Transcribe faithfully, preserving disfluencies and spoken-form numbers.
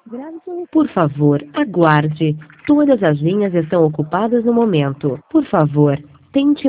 Por favor, aguarde. Todas as linhas estão ocupadas no momento. Por favor, tente